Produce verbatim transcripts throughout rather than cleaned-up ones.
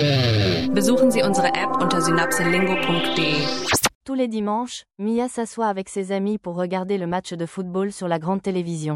Besuchen Sie unsere App unter synapselingo punkt de. Tous les dimanches, Mia s'assoit avec ses amis pour regarder le match de football sur la grande télévision.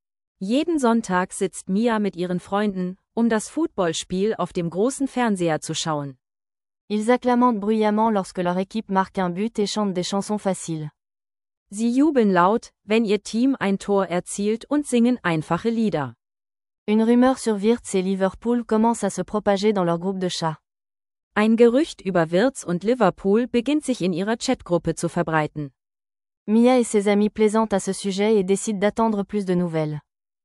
Jeden Sonntag sitzt Mia mit ihren Freunden, um das Footballspiel auf dem großen Fernseher zu schauen. Ils acclament bruyamment lorsque leur équipe marque un but et chantent des chansons faciles. Sie jubeln laut, wenn ihr Team ein Tor erzielt und singen einfache Lieder. Une rumeur sur Wirtz et Liverpool commence à se propager dans leur groupe de chat. Ein Gerücht über Wirtz und Liverpool beginnt sich in ihrer Chatgruppe zu verbreiten. Mia et ses amis plaisantent à ce sujet et décident d'attendre plus de nouvelles.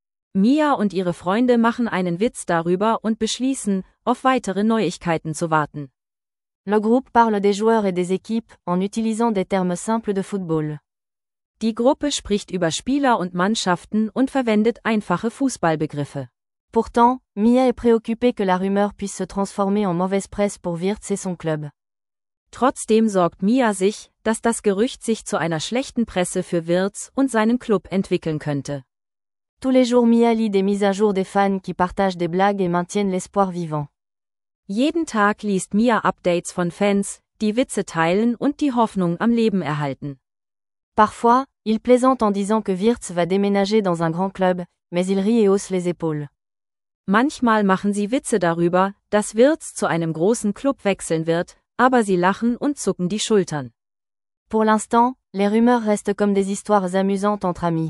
Mia und ihre Freunde machen einen Witz darüber und beschließen, auf weitere Neuigkeiten zu warten. Le groupe parle des joueurs et des équipes, en utilisant des termes simples de football. Die Gruppe spricht über Spieler und Mannschaften und verwendet einfache Fußballbegriffe. Pourtant, Mia est préoccupée que la rumeur puisse se transformer en mauvaise presse pour Wirtz et son club. Trotzdem sorgt Mia sich, dass das Gerücht sich zu einer schlechten Presse für Wirtz und seinen Club entwickeln könnte. Tous les jours Mia lit des mises à jour des fans qui partagent des blagues et maintiennent l'espoir vivant. Jeden Tag liest Mia Updates von Fans, die Witze teilen und die Hoffnung am Leben erhalten. Parfois, il plaisante en disant que Wirtz va déménager dans un grand club, mais il rit et hausse les épaules. Manchmal machen sie Witze darüber, dass Wirtz zu einem großen Club wechseln wird, aber sie lachen und zucken die Schultern. Pour l'instant, les rumeurs restent comme des histoires amusantes entre amis.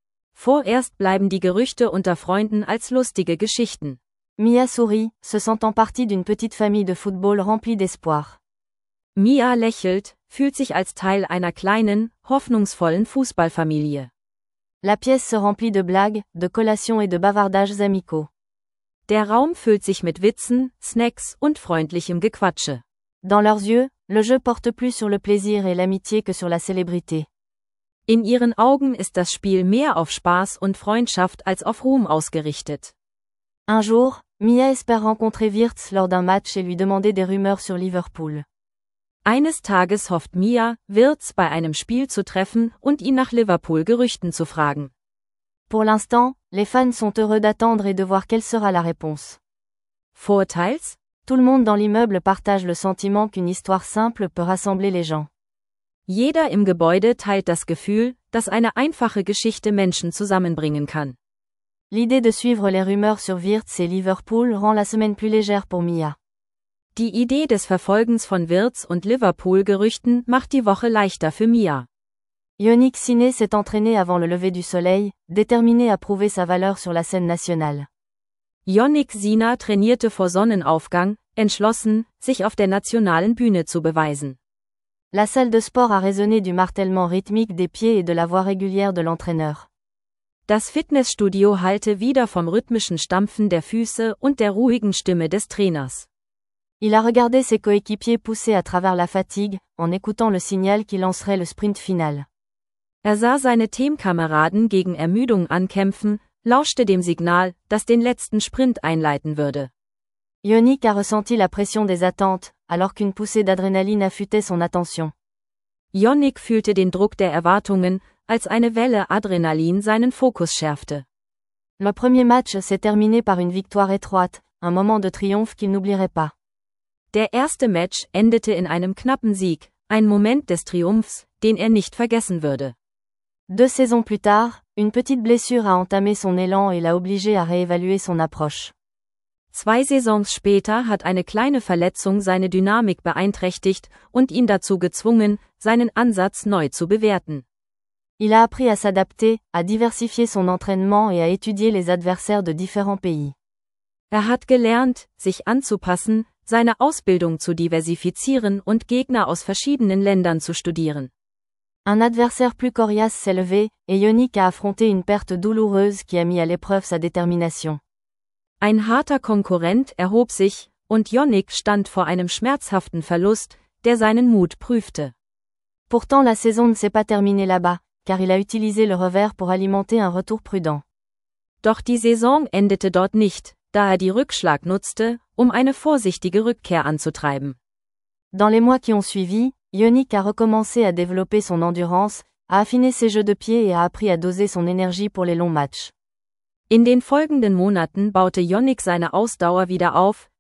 Vorerst bleiben die Gerüchte unter Freunden als lustige Geschichten. Mia sourit, se sentant partie d'une petite famille de football remplie d'espoir. Mia lächelt, fühlt sich als Teil einer kleinen, hoffnungsvollen Fußballfamilie. La pièce se remplit de blagues, de collations et de bavardages amicaux. Der Raum füllt sich mit Witzen, Snacks und freundlichem Gequatsche. Dans leurs yeux, le jeu porte plus sur le plaisir et l'amitié que sur la célébrité. In ihren Augen ist das Spiel mehr auf Spaß und Freundschaft als auf Ruhm ausgerichtet. Un jour, Mia espère rencontrer Wirtz lors d'un match et lui demander des rumeurs sur Liverpool. Eines Tages hofft Mia, Wirtz bei einem Spiel zu treffen und ihn nach Liverpool-Gerüchten zu fragen. Pour l'instant, les fans sont heureux d'attendre et de voir quelle sera la réponse. Vorteils? Tout le monde dans l'immeuble partage le sentiment qu'une histoire simple peut rassembler les gens. Jeder im Gebäude teilt das Gefühl, dass eine einfache Geschichte Menschen zusammenbringen kann. L'idée de suivre les rumeurs sur Wirtz et Liverpool rend la semaine plus légère pour Mia. Die Idee des Verfolgens von Wirtz und Liverpool-Gerüchten macht die Woche leichter für Mia. Yannick Sinné s'est entraîné avant le lever du soleil, déterminé à prouver sa valeur sur la scène nationale. Yannick Sinner trainierte vor Sonnenaufgang, entschlossen, sich auf der nationalen Bühne zu beweisen. La salle de sport a résonné du martèlement rythmique des pieds et de la voix régulière de l'entraîneur. Das Fitnessstudio hallte wieder vom rhythmischen Stampfen der Füße und der ruhigen Stimme des Trainers. Il a regardé ses coéquipiers pousser à travers la fatigue, en écoutant le signal qui lancerait le sprint final. Er sah seine Teamkameraden gegen Ermüdung ankämpfen, lauschte dem Signal, das den letzten Sprint einleiten würde. Yannick a ressenti la pression des attentes, alors qu'une poussée d'adrénaline affûtait son attention. Yannick fühlte den Druck der Erwartungen, als eine Welle Adrenalin seinen Fokus schärfte. Le premier match s'est terminé par une victoire étroite, un moment de triomphe qu'il n'oublierait pas. Der erste Match endete in einem knappen Sieg, ein Moment des Triumphs, den er nicht vergessen würde. Deux saisons plus tard, une petite blessure a entamé son élan et l'a obligé à réévaluer son approche. Zwei Saisons später hat eine kleine Verletzung seine Dynamik beeinträchtigt und ihn dazu gezwungen, seinen Ansatz neu zu bewerten. Il a appris à s'adapter, à diversifier son entraînement et à étudier les adversaires de différents pays. Er hat gelernt, sich anzupassen, seine Ausbildung zu diversifizieren und Gegner aus verschiedenen Ländern zu studieren. Un adversaire plus coriace s'est levé, et Yannick a affronté une perte douloureuse qui a mis à l'épreuve sa détermination. Ein harter Konkurrent erhob sich, und Yannick stand vor einem schmerzhaften Verlust, der seinen Mut prüfte. Pourtant la saison ne s'est pas terminée là-bas, car il a utilisé le revers pour alimenter un retour prudent. Doch die Saison endete dort nicht, da er die Rückschlag nutzte, um eine vorsichtige Rückkehr anzutreiben. Dans les mois qui ont suivi, Yannick a recommencé à développer son endurance, a affiné ses jeux de pied et a appris à doser son énergie pour les longs matchs. In den folgenden Monaten baute Yannick seine Ausdauer wieder auf,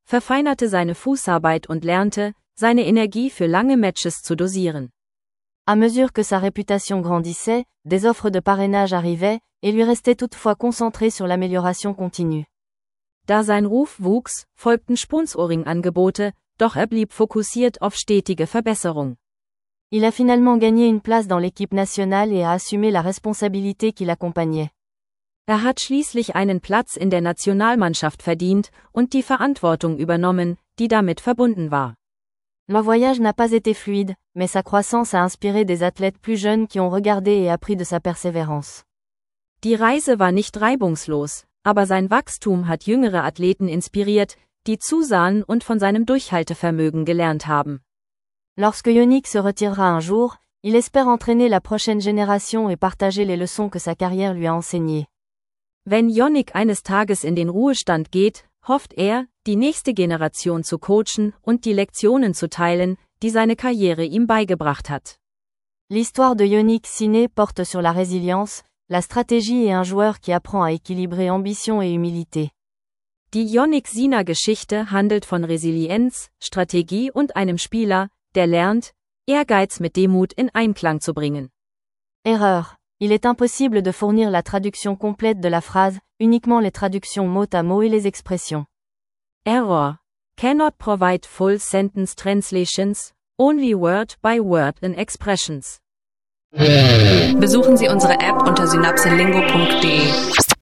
verfeinerte seine Fußarbeit und lernte, seine Energie für lange Matches zu dosieren. À mesure que sa réputation grandissait, des offres de parrainage arrivaient, et lui restait toutefois concentré sur l'amélioration continue. Da sein Ruf wuchs, folgten Sponsoring-Angebote, doch er blieb fokussiert auf stetige Verbesserung. Il a finalement gagné une place dans l'équipe nationale et a assumé la responsabilité qui l'accompagnait. Er hat schließlich einen Platz in der Nationalmannschaft verdient und die Verantwortung übernommen, die damit verbunden war. Le voyage n'a pas été fluide, mais sa croissance a inspiré des athlètes plus jeunes qui ont regardé et appris de sa persévérance. Die Reise war nicht reibungslos, aber sein Wachstum hat jüngere Athleten inspiriert, die zusahen und von seinem Durchhaltevermögen gelernt haben. Lorsque Yannick se retirera un jour, il espère entraîner la prochaine génération et partager les leçons que sa carrière lui a enseignées. Wenn Yannick eines Tages in den Ruhestand geht, hofft er, die nächste Generation zu coachen und die Lektionen zu teilen, die seine Karriere ihm beigebracht hat. L'histoire de Yannick Sinné porte sur la résilience, la stratégie et un joueur qui apprend à équilibrer ambition et humilité. Die Yannick Sinner-Geschichte handelt von Resilienz, Strategie und einem Spieler, der lernt, Ehrgeiz mit Demut in Einklang zu bringen. Erreur. Il est impossible de fournir la traduction complète de la phrase, uniquement les traductions mot à mot et les expressions. Error. Cannot provide full sentence translations, only word by word and expressions. Besuchen Sie unsere App unter synapselingo punkt de.